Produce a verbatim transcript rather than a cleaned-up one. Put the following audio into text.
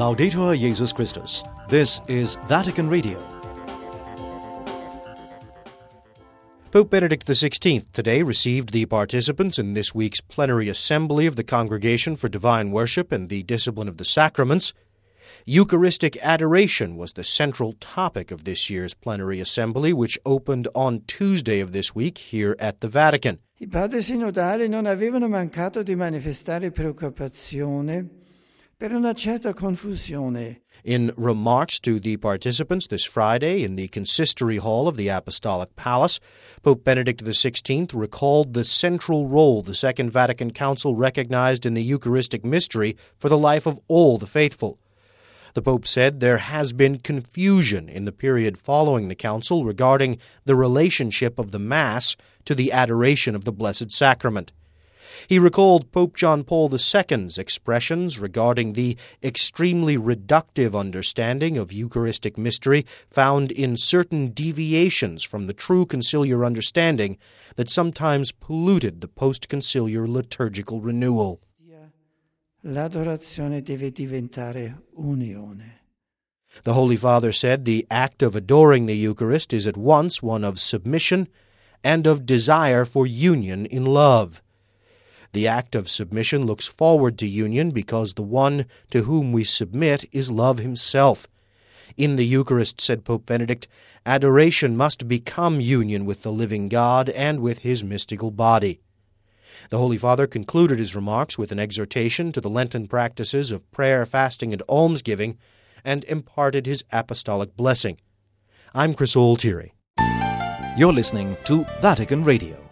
Laudetur Jesus Christus. This is Vatican Radio. Pope Benedict the sixteenth today received the participants in this week's plenary assembly of the Congregation for Divine Worship and the Discipline of the Sacraments. Eucharistic adoration was the central topic of this year's plenary assembly, which opened on Tuesday of this week here at the Vatican. I padri sinodali non avevano mancato di manifestare preoccupazione per una certa confusione. In remarks to the participants this Friday in the Consistory Hall of the Apostolic Palace, Pope Benedict the sixteenth recalled the central role the Second Vatican Council recognized in the Eucharistic mystery for the life of all the faithful. The Pope said there has been confusion in the period following the Council regarding the relationship of the Mass to the adoration of the Blessed Sacrament. He recalled Pope John Paul the Second's expressions regarding the extremely reductive understanding of Eucharistic mystery found in certain deviations from the true conciliar understanding that sometimes polluted the post-conciliar liturgical renewal. L'adorazione deve diventare unione. The Holy Father said the act of adoring the Eucharist is at once one of submission and of desire for union in love. The act of submission looks forward to union because the one to whom we submit is love himself. In the Eucharist, said Pope Benedict, adoration must become union with the living God and with his mystical body. The Holy Father concluded his remarks with an exhortation to the Lenten practices of prayer, fasting, and almsgiving, and imparted his apostolic blessing. I'm Chris Altieri. You're listening to Vatican Radio.